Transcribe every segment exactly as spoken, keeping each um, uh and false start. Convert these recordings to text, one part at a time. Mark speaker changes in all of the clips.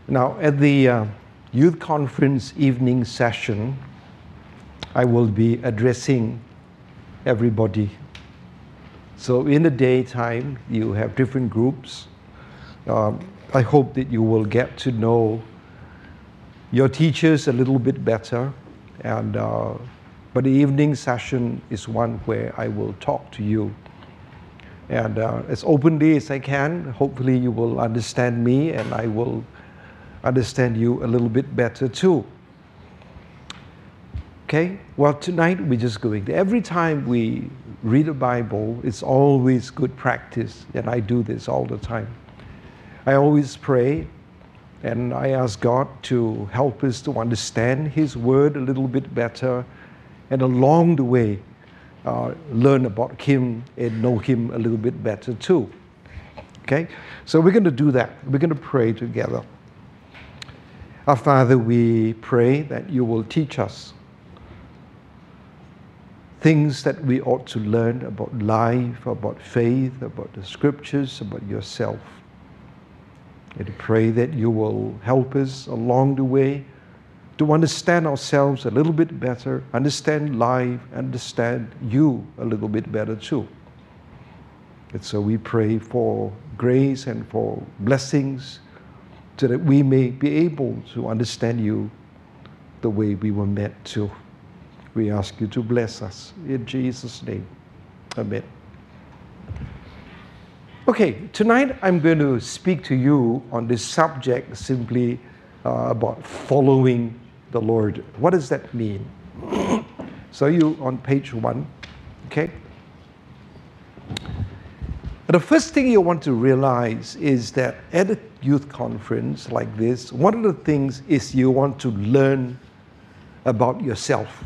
Speaker 1: Now, at the uh, youth conference evening session, I will be addressing everybody. So in the daytime, you have different groups. Um, I hope that you will get to know your teachers a little bit better. And uh, but the evening session is one where I will talk to you. And uh, as openly as I can, hopefully you will understand me and I will understand you a little bit better too. Okay, well tonight we're just going to, every time we read the Bible, it's always good practice, and I do this all the time. I always pray and I ask God to help us to understand His Word a little bit better, and along the way uh, learn about Him and know Him a little bit better too. Okay, so we're going to do that. We're going to pray together. Our Father, we pray that you will teach us things that we ought to learn about life, about faith, about the Scriptures, about yourself. And I pray that you will help us along the way to understand ourselves a little bit better, understand life, understand you a little bit better too. And so we pray for grace and for blessings, so that we may be able to understand you the way we were meant to. We ask you to bless us in Jesus' name. Amen. Okay, tonight I'm going to speak to you on this subject simply uh, about following the Lord. What does that mean? So you on page one, okay? The first thing you want to realize is that at a youth conference like this, one of the things is you want to learn about yourself.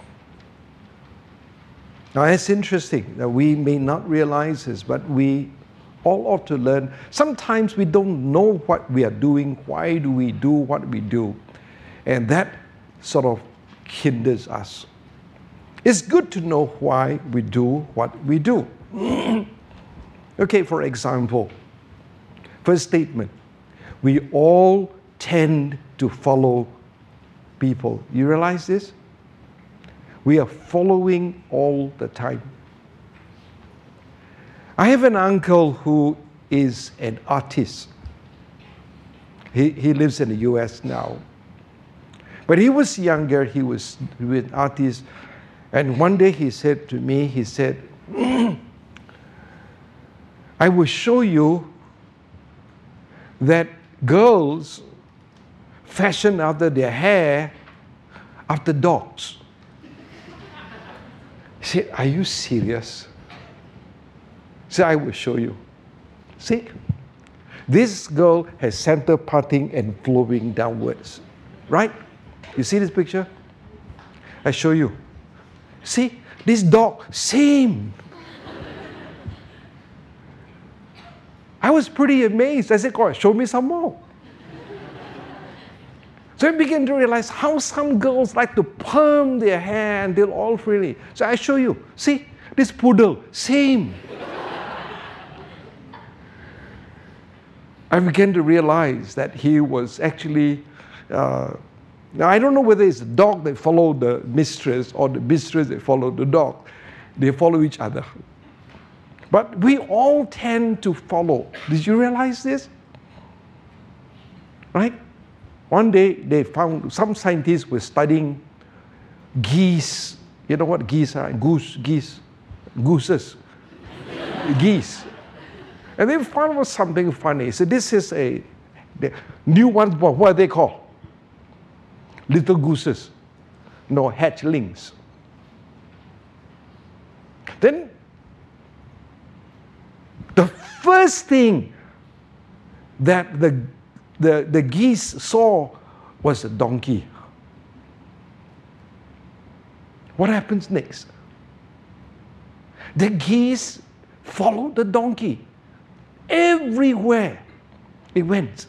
Speaker 1: Now, it's interesting that we may not realize this, but we all ought to learn. Sometimes we don't know what we are doing, why do we do what we do, and that sort of hinders us. It's good to know why we do what we do. Okay, for example, first statement, we all tend to follow people. You realize this? We are following all the time. I have an uncle who is an artist. He, he lives in the U S now. When he was younger, he was an artist. And one day he said to me, he said, I will show you that girls fashion after their hair after dogs. He said, are you serious? He said, I will show you. See, this girl has center parting and flowing downwards, right? You see this picture? I show you. See, this dog, same. I was pretty amazed. I said, God, show me some more. So I began to realize how some girls like to perm their hair until all freely. So I show you. See, this poodle, same. I began to realize that he was actually, uh, now I don't know whether it's the dog that followed the mistress or the mistress that followed the dog. They follow each other. But we all tend to follow. Did you realize this? Right? One day they found, some scientists were studying geese. You know what geese are? Goose, geese, gooses, geese. And they found was something funny. So this is a the new ones born. What are they called? Little gooses. No, hatchlings. Then the first thing that the, the, the geese saw was a donkey. What happens next? The geese followed the donkey. Everywhere it went.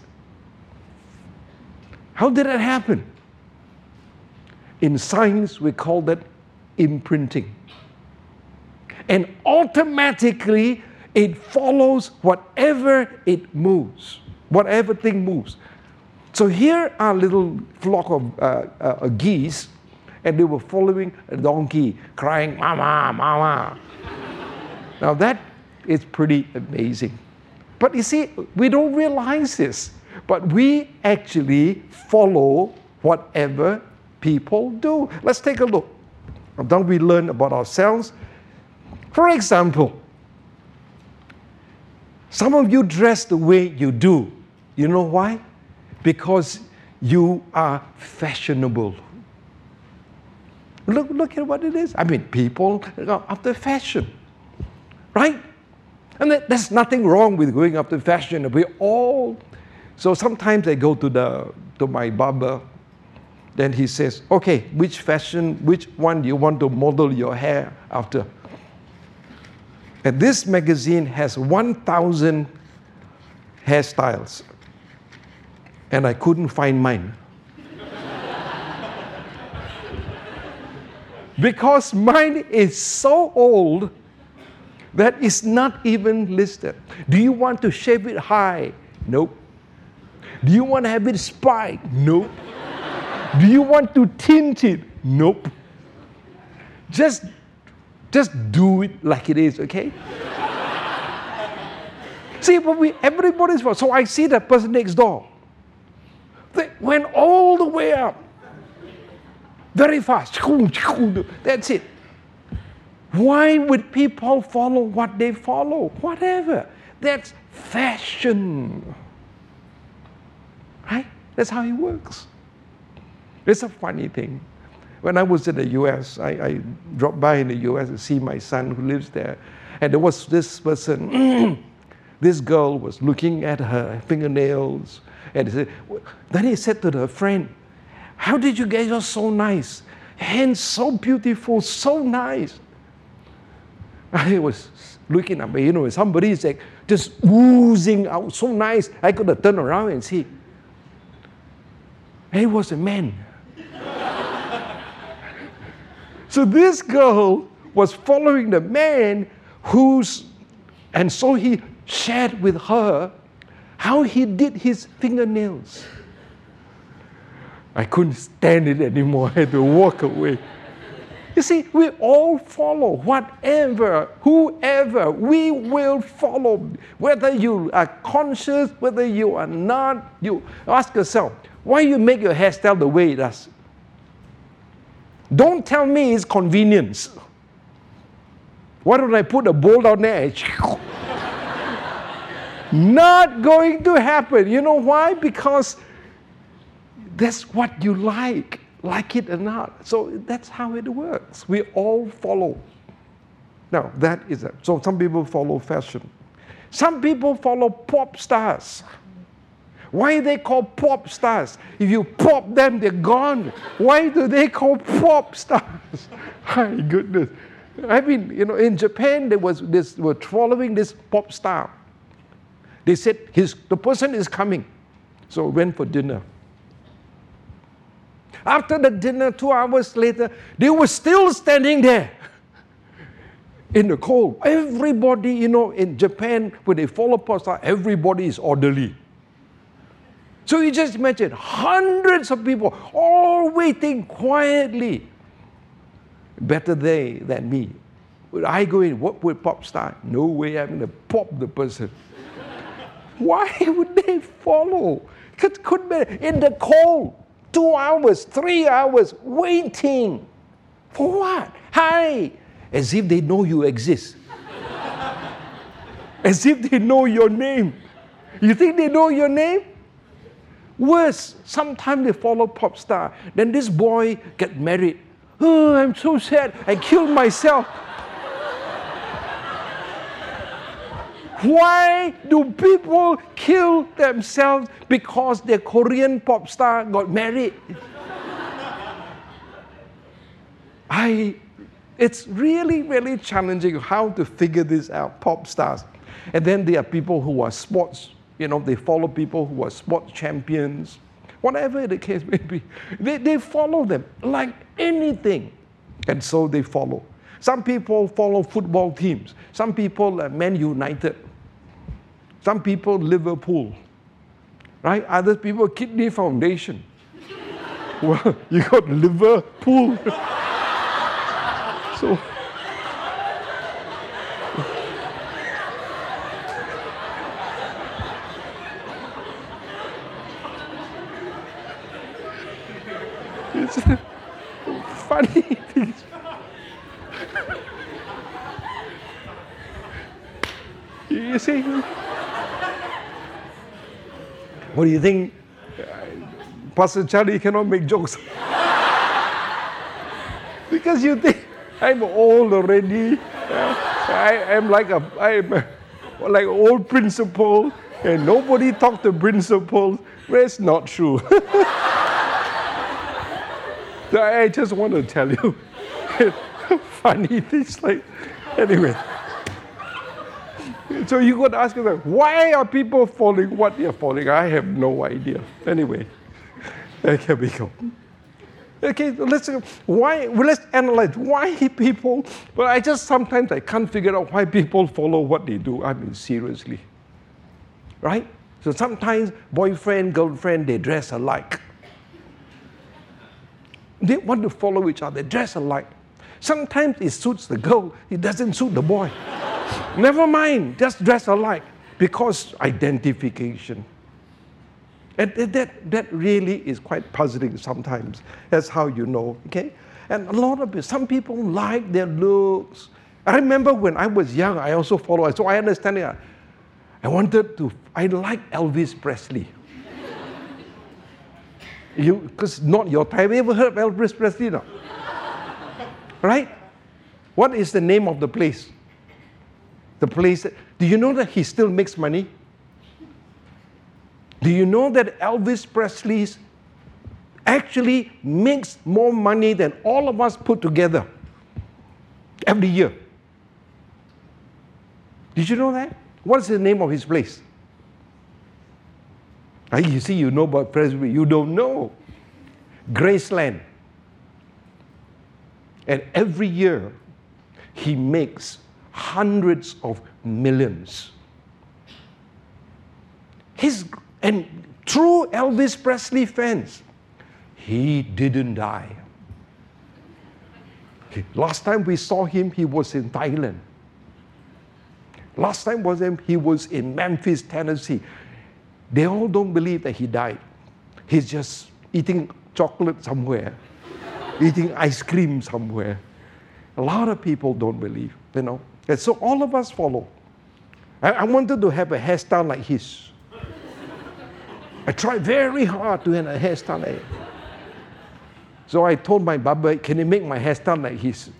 Speaker 1: How did that happen? In science, we call that imprinting. And automatically, it follows whatever it moves, whatever thing moves. So here are little flock of uh, uh, geese, and they were following a donkey, crying, "Mama, mama." Now that is pretty amazing. But you see, we don't realize this, but we actually follow whatever people do. Let's take a look. Don't we learn about ourselves? For example, some of you dress the way you do. You know why? Because you are fashionable. Look, look at what it is. I mean, people are after fashion, right? And there's nothing wrong with going after fashion. We all, so sometimes I go to the to my barber, then he says, okay, which fashion, which one do you want to model your hair after? And this magazine has one thousand hairstyles, and I couldn't find mine. Because mine is so old that it's not even listed. Do you want to shave it high? Nope. Do you want to have it spiked? Nope. Do you want to tint it? Nope. Just, just do it like it is, okay? See, but we, everybody's, so I see that person next door. They went all the way up. Very fast. That's it. Why would people follow what they follow? Whatever. That's fashion. Right? That's how it works. It's a funny thing. When I was in the U S, I, I dropped by in the U S to see my son who lives there. And there was this person, this girl was looking at her fingernails. And he said, then he said to her friend, how did you get yours so nice? Hands so beautiful, so nice. I was looking at me, you know, somebody is like just oozing out, so nice. I could have turned around and see. And it was a man. So this girl was following the man who's, and so he shared with her how he did his fingernails. I couldn't stand it anymore. I had to walk away. You see, we all follow whatever, whoever, we will follow. Whether you are conscious, whether you are not, you ask yourself, why you make your hairstyle the way it does? Don't tell me it's convenience. Why don't I put a bowl down there? Not going to happen. You know why? Because that's what you like, like it or not. So that's how it works. We all follow. Now, that is it. So some people follow fashion. Some people follow pop stars. Why are they called pop stars? If you pop them, they're gone. Why do they call pop stars? My goodness. I mean, you know, in Japan, there was this, were following this pop star. They said, his, the person is coming. So went for dinner. After the dinner, two hours later, they were still standing there in the cold. Everybody, you know, in Japan, when they follow pop star, everybody is orderly. So you just imagine hundreds of people all waiting quietly. Better they than me. Would I go in, what would pop star? No way, I'm going to pop the person. Why would they follow? Could, could be in the cold, two hours, three hours, waiting. For what? Hi. As if they know you exist. As if they know your name. You think they know your name? Worse, sometimes they follow pop star. Then this boy get married. Oh, I'm so sad. I killed myself. Why do people kill themselves because their Korean pop star got married? I, it's really, really challenging how to figure this out, pop stars. And then there are people who are sports, you know, they follow people who are sports champions, whatever the case may be. They, they follow them like anything. And so they follow. Some people follow football teams. Some people are Man United. Some people Liverpool. right? Other people, kidney foundation. Well, you got Liverpool. So, it's funny things. You see? What do you think? Pastor Charlie cannot make jokes. Because you think I'm old already. I am like a I'm a, like an old principal, and nobody talk to principals. Well, it's not true. I just want to tell you funny things like anyway. So you got to ask yourself, why are people following what they're following? I have no idea. Anyway, here we go. Okay, let's why well, let's analyze why people. But I just sometimes I can't figure out why people follow what they do. I mean, seriously, right? So sometimes boyfriend, girlfriend, they dress alike. They want to follow each other, dress alike. Sometimes it suits the girl, it doesn't suit the boy. Never mind, just dress alike because identification. And that, that really is quite puzzling sometimes. That's how you know, okay? And a lot of people, some people like their looks. I remember when I was young, I also followed, so I understand it. I wanted to, I like Elvis Presley. You, because not your time. Have you ever heard of Elvis Presley? No? Right? What is the name of the place? The place, that, do you know that he still makes money? Do you know that Elvis Presley actually makes more money than all of us put together every year? Did you know that? What's the name of his place? You see, you know about Presley, you don't know. Graceland. And every year, he makes hundreds of millions. His, and true Elvis Presley fans, he didn't die. Okay. Last time we saw him, he was in Thailand. Last time was him, he was in Memphis, Tennessee. They all don't believe that he died. He's just eating chocolate somewhere, eating ice cream somewhere. A lot of people don't believe, you know. And so all of us follow. I, I wanted to have a hairstyle like his. I tried very hard to have a hairstyle like his. So I told my barber, can you make my hairstyle like his?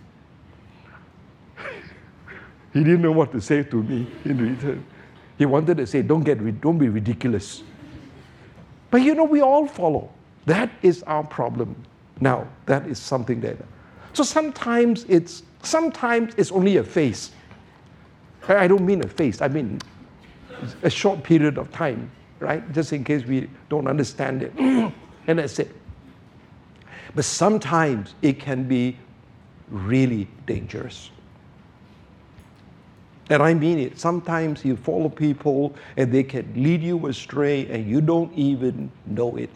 Speaker 1: He didn't know what to say to me in return. He wanted to say, don't, get, don't be ridiculous. But you know, we all follow. That is our problem. Now, that is something that... So sometimes it's, sometimes it's only a phase. I don't mean a phase, I mean a short period of time, right? Just in case we don't understand it. And that's it. But sometimes it can be really dangerous. And I mean it. Sometimes you follow people and they can lead you astray and you don't even know it.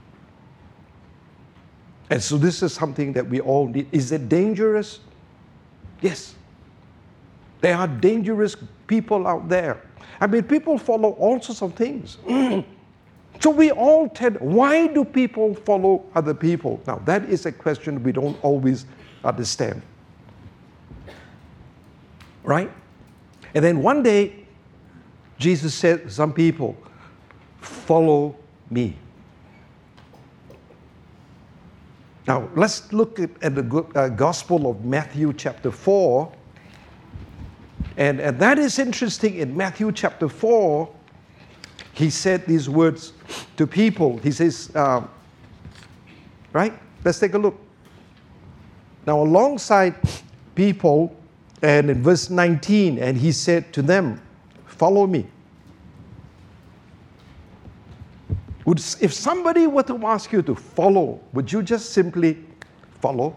Speaker 1: And so this is something that we all need. Is it dangerous? Yes. There are dangerous people out there. I mean, people follow all sorts of things. So we all tend, why do people follow other people? Now, that is a question we don't always understand. Right? And then one day, Jesus said to some people, follow me. Now, let's look at, at the uh, Gospel of Matthew chapter four. And, and that is interesting. In Matthew chapter four, he said these words to people. He says, uh, right? Let's take a look. Now, alongside people, and in verse nineteen, and he said to them, follow me. Would, if somebody were to ask you to follow, would you just simply follow?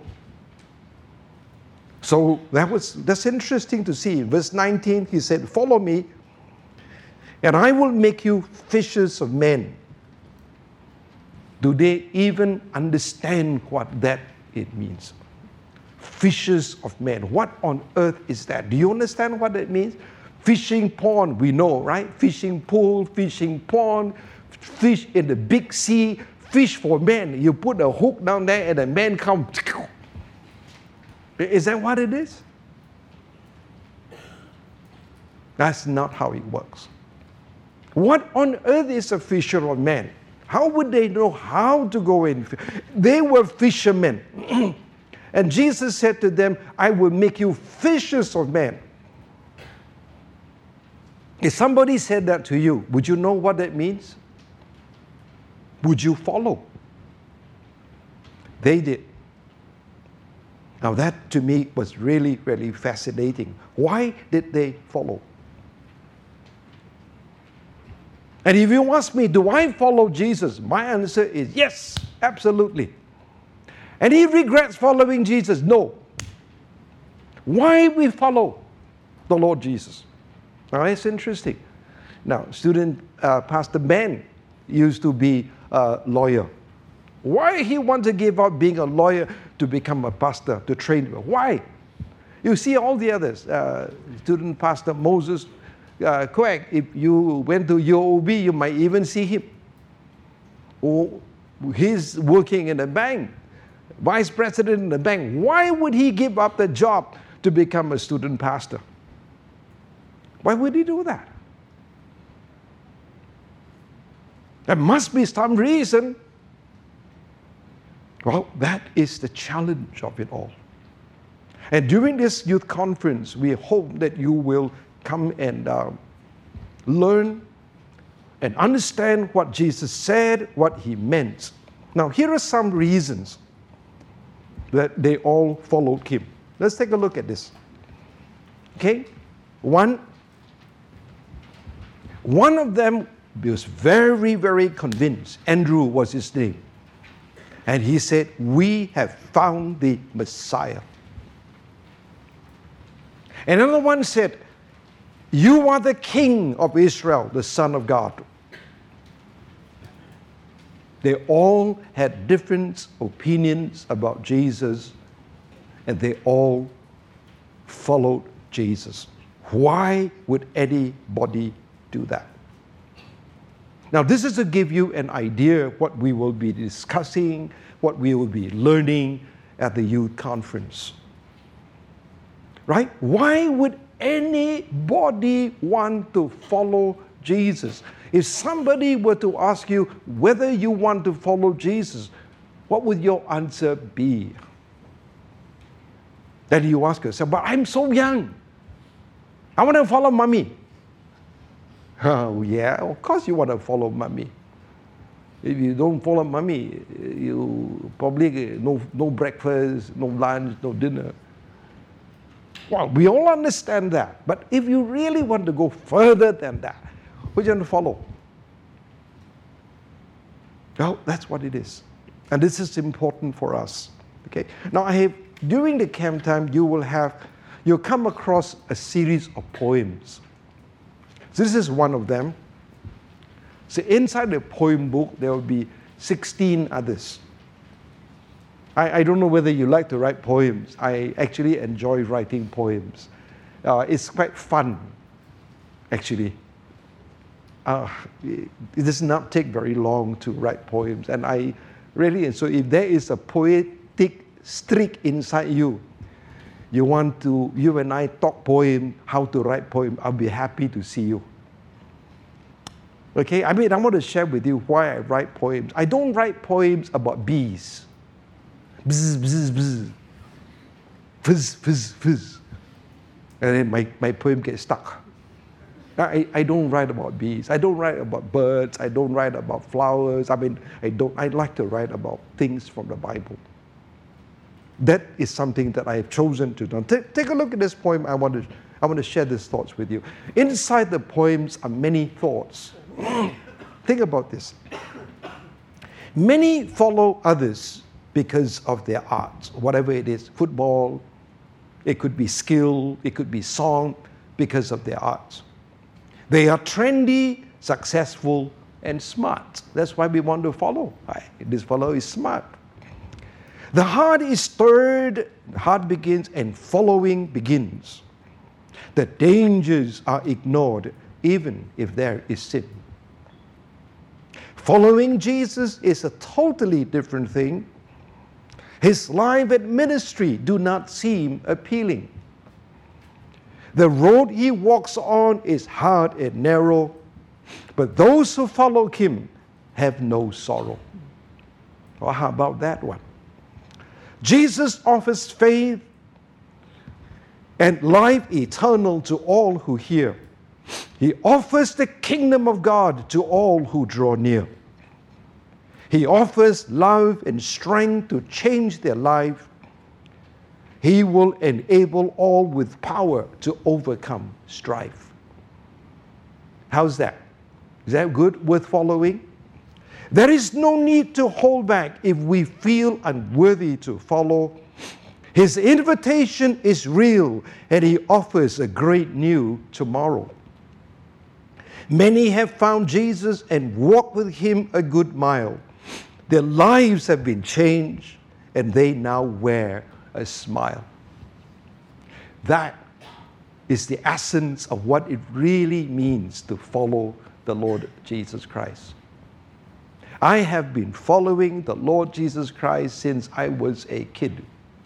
Speaker 1: So that was that's interesting to see. In verse nineteen, he said, follow me, and I will make you fishers of men. Do they even understand what that it means? Fishers of men. What on earth is that? Do you understand what it means? Fishing pond, we know, right? Fishing pool, fishing pond, fish in the big sea, fish for men. You put a hook down there and the man comes. Is that what it is? That's not how it works. What on earth is a fisher of men? How would they know how to go in? They were fishermen. And Jesus said to them, I will make you fishers of men. If somebody said that to you, would you know what that means? Would you follow? They did. Now that to me was really, really fascinating. Why did they follow? And if you ask me, do I follow Jesus? My answer is yes, absolutely. And he regrets following Jesus? No. Why we follow the Lord Jesus? Now, it's interesting. Now, student uh, Pastor Ben used to be a lawyer. Why he want to give up being a lawyer to become a pastor, to train? Why? You see all the others. Uh, student Pastor Moses uh, Quack, if you went to U O B, you might even see him. Or he's working in a bank, vice president in the bank. Why would he give up the job to become a student pastor? Why would he do that? There must be some reason. Well, that is the challenge of it all. And during this youth conference, we hope that you will come and uh, learn and understand what Jesus said, what he meant. Now, here are some reasons that they all followed him. Let's take a look at this. Okay? One, one of them was very, very convinced. Andrew was his name. And he said, we have found the Messiah. Another one said, you are the King of Israel, the Son of God. They all had different opinions about Jesus, and they all followed Jesus. Why would anybody do that? Now, this is to give you an idea of what we will be discussing, what we will be learning at the youth conference. Right? Why would anybody want to follow Jesus? If somebody were to ask you whether you want to follow Jesus, what would your answer be? Then you ask yourself, but I'm so young. I want to follow mommy. Oh, yeah, of course you want to follow mommy. If you don't follow mommy, you probably no, no breakfast, no lunch, no dinner. Well, we all understand that. But if you really want to go further than that, who are you going to follow? Well, that's what it is. And this is important for us. Okay. Now, I have, during the camp time, you will have, you'll come across a series of poems. So this is one of them. So inside the poem book, there will be sixteen others. I, I don't know whether you like to write poems. I actually enjoy writing poems. Uh, it's quite fun, actually. Uh, it, it does not take very long to write poems. And I really, and so if there is a poetic streak inside you, you want to, you and I talk poem, how to write poem, I'll be happy to see you. Okay, I mean, I want to share with you why I write poems. I don't write poems about bees. Bzz, bzz, bzz. Fizz, fizz, fizz. And then my, my poem gets stuck. I, I don't write about bees. I don't write about birds. I don't write about flowers. I mean, I don't. I like to write about things from the Bible. That is something that I have chosen to do. Take, take a look at this poem. I want to, I want to share these thoughts with you. Inside the poems are many thoughts. Think about this. Many follow others because of their art, whatever it is, football, it could be skill, it could be song, because of their art. They are trendy, successful, and smart. That's why we want to follow. This fellow is smart. The heart is stirred, the heart begins, and following begins. The dangers are ignored, even if there is sin. Following Jesus is a totally different thing. His life and ministry do not seem appealing. The road he walks on is hard and narrow, but those who follow him have no sorrow. Well, how about that one? Jesus offers faith and life eternal to all who hear. He offers the kingdom of God to all who draw near. He offers love and strength to change their life. He will enable all with power to overcome strife. How's that? Is that good, worth following? There is no need to hold back if we feel unworthy to follow. His invitation is real, and he offers a great new tomorrow. Many have found Jesus and walked with him a good mile. Their lives have been changed, and they now wear a smile. That is the essence of what it really means to follow the Lord Jesus Christ. I have been following the Lord Jesus Christ since I was a kid.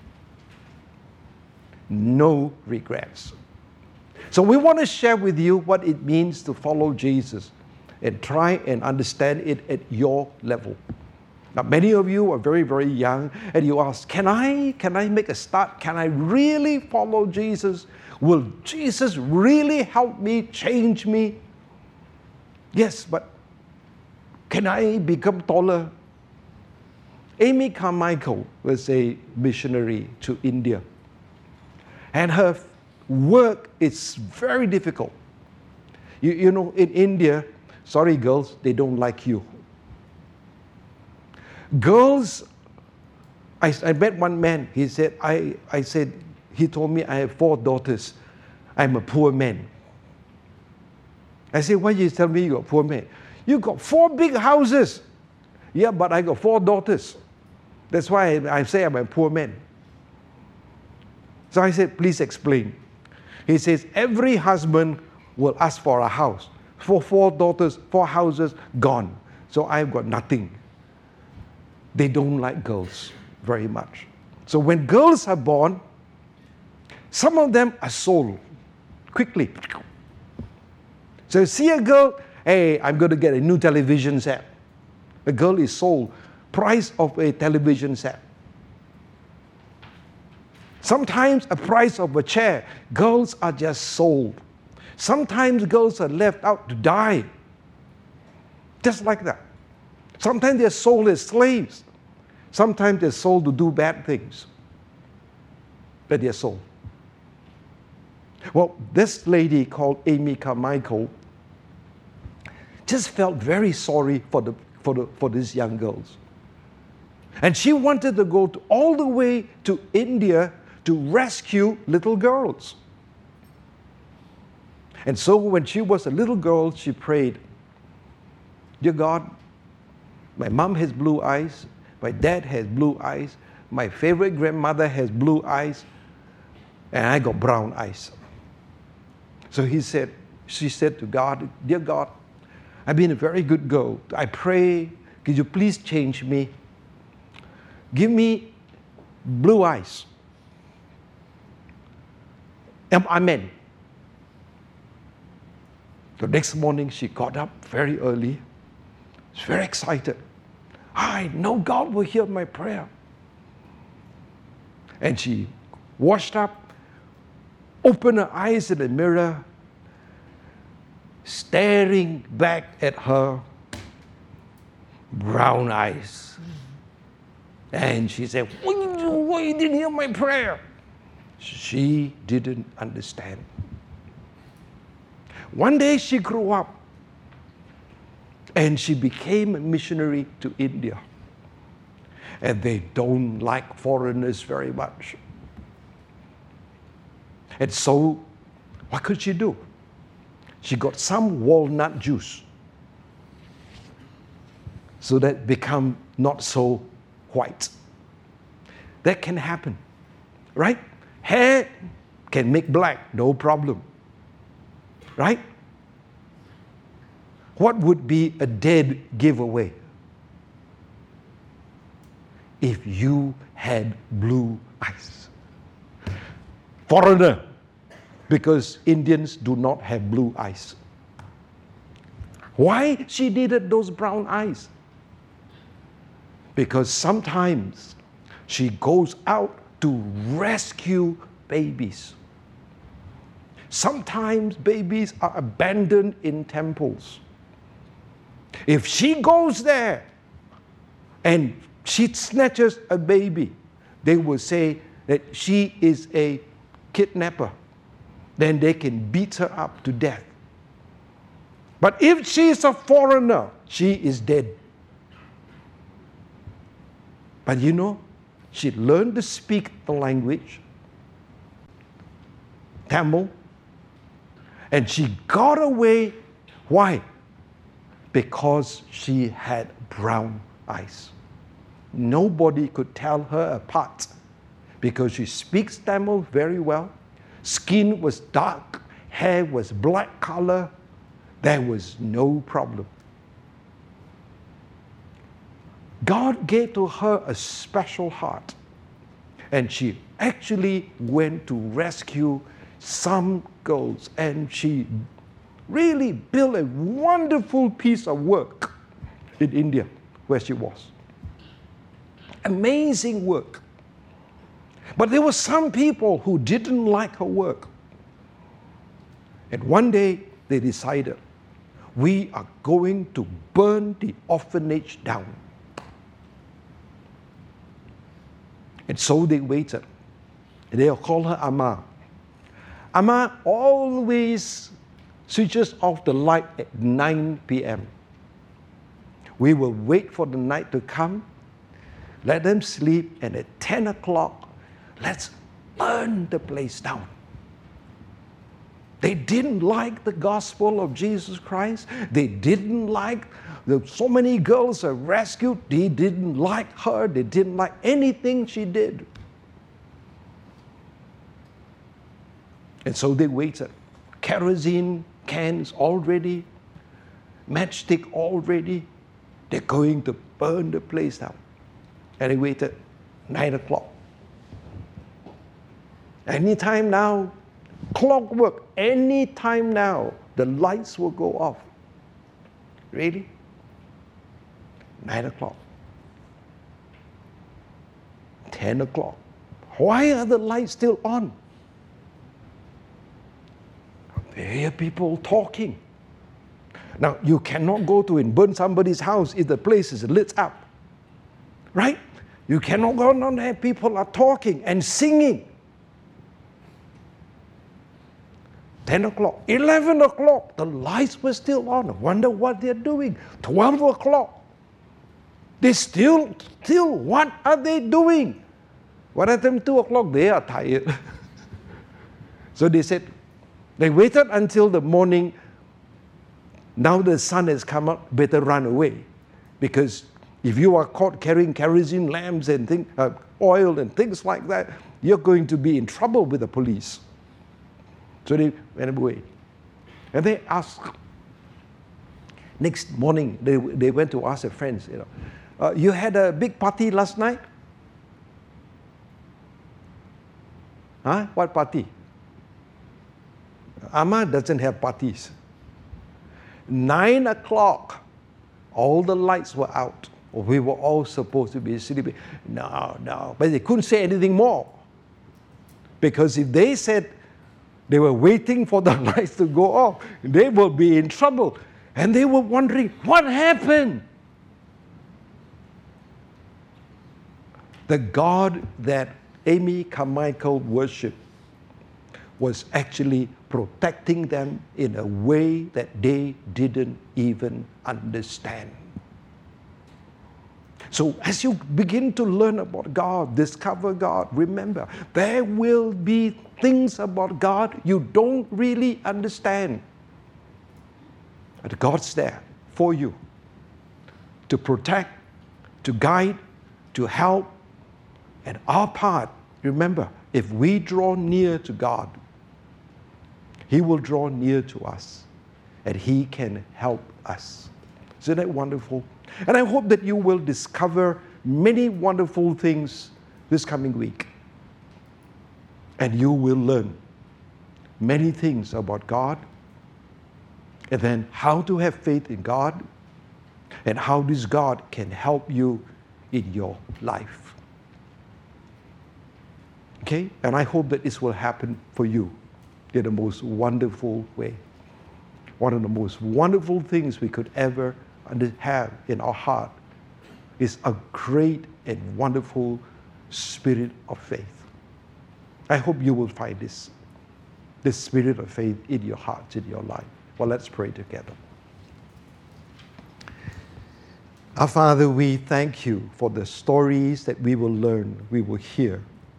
Speaker 1: No regrets. So we want to share with you what it means to follow Jesus and try and understand it at your level. Now, many of you are very, very young, and you ask, can I, can I make a start? Can I really follow Jesus? Will Jesus really help me, change me? Yes, but can I become taller? Amy Carmichael was a missionary to India, and her work is very difficult. You, you know, in India, sorry girls, they don't like you. Girls, I, I met one man, he said, I, I said, he told me I have four daughters. I'm a poor man. I said, why you tell me you're a poor man? You got four big houses. Yeah, but I got four daughters. That's why I, I say I'm a poor man. So I said, please explain. He says, every husband will ask for a house. For four daughters, four houses, gone. So I've got nothing. They don't like girls very much. So when girls are born, some of them are sold quickly. So you see a girl, hey, I'm going to get a new television set. The girl is sold. Price of a television set. Sometimes a price of a chair. Girls are just sold. Sometimes girls are left out to die. Just like that. Sometimes they're sold as slaves. Sometimes they're sold to do bad things. But they're sold. Well, this lady called Amy Carmichael just felt very sorry for, the, for, the, for these young girls. And she wanted to go to, all the way to India to rescue little girls. And so when she was a little girl, she prayed, dear God, my mom has blue eyes, my dad has blue eyes, my favorite grandmother has blue eyes, and I got brown eyes. So he said, she said to God, dear God, I've been a very good girl. I pray, could you please change me? Give me blue eyes. Amen. The next morning, she got up very early. She was very excited. I know God will hear my prayer. And she washed up, opened her eyes in the mirror, staring back at her brown eyes. And she said, why, why you didn't hear my prayer? She didn't understand. One day she grew up and she became a missionary to India. And they don't like foreigners very much. And so, what could she do? She got some walnut juice. so that become not so white. That can happen, right? Hair can make black, no problem, right? What would be a dead giveaway? If you had blue eyes. Foreigner, because Indians do not have blue eyes. Why she needed those brown eyes? Because sometimes she goes out to rescue babies. Sometimes babies are abandoned in temples. If she goes there and she snatches a baby, they will say that she is a kidnapper. Then they can beat her up to death. But if she is a foreigner, she is dead. But you know, she learned to speak the language, Tamil, and she got away. Why? Because she had brown eyes. Nobody could tell her apart because she speaks Tamil very well. Skin was dark, hair was black color. There was no problem. God gave to her a special heart, and she actually went to rescue some girls, and she really built a wonderful piece of work in India where she was. Amazing work. But there were some people who didn't like her work. And one day they decided, we are going to burn the orphanage down. And so they waited. And they'll call her Amma. Amma always switches off the light at nine p.m. We will wait for the night to come, let them sleep, and at ten o'clock, let's burn the place down. They didn't like the gospel of Jesus Christ. They didn't like the, so many girls are rescued. They didn't like her. They didn't like anything she did. And so they waited. Kerosene cans already, matchstick already. They're going to burn the place down. And they waited nine o'clock. Anytime now, clockwork, anytime now, the lights will go off. Really? Nine o'clock. Ten o'clock. Why are the lights still on? They hear people talking. Now, you cannot go to and burn somebody's house if the place is lit up. Right? You cannot go on there. People are talking and singing. ten o'clock, eleven o'clock, the lights were still on. I wonder what they're doing. twelve o'clock, they still, still, what are they doing? What at them two o'clock, they are tired. So they said, they waited until the morning. Now the sun has come up, better run away. Because if you are caught carrying kerosene lamps and thing, uh, oil and things like that, you're going to be in trouble with the police. So they went away. And they asked, next morning, they, they went to ask their friends, you know, uh, you had a big party last night? Huh? What party? Amma doesn't have parties. Nine o'clock, all the lights were out. We were all supposed to be sleeping. No, no. But they couldn't say anything more. Because if they said, they were waiting for the lights to go off, they will be in trouble. And they were wondering, what happened? The God that Amy Carmichael worshiped was actually protecting them in a way that they didn't even understand. So as you begin to learn about God, discover God, remember, there will be things about God you don't really understand. But God's there for you to protect, to guide, to help. And our part, remember, if we draw near to God, He will draw near to us and He can help us. Isn't that wonderful? And I hope that you will discover many wonderful things this coming week. And you will learn many things about God, and then how to have faith in God, and how this God can help you in your life. Okay? And I hope that this will happen for you in the most wonderful way. One of the most wonderful things we could ever have in our heart is a great and wonderful spirit of faith. I hope you will find this, this spirit of faith in your heart, in your life. Well, let's pray together. Our Father, we thank you for the stories that we will learn, we will hear.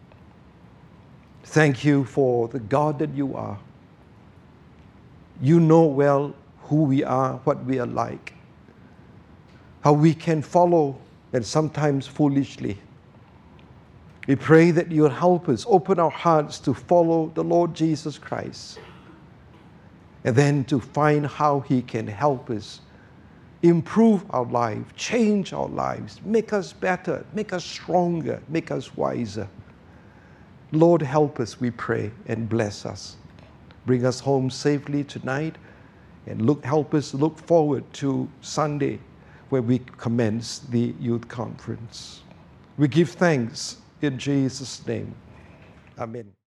Speaker 1: Thank you for the God that you are. You know well who we are, what we are like, how we can follow, and sometimes foolishly. We pray that you'll help us, open our hearts to follow the Lord Jesus Christ, and then to find how He can help us improve our life, change our lives, make us better, make us stronger, make us wiser. Lord, help us, we pray, and bless us. Bring us home safely tonight, and look, help us look forward to Sunday, where we commence the youth conference. We give thanks in Jesus' name. Amen.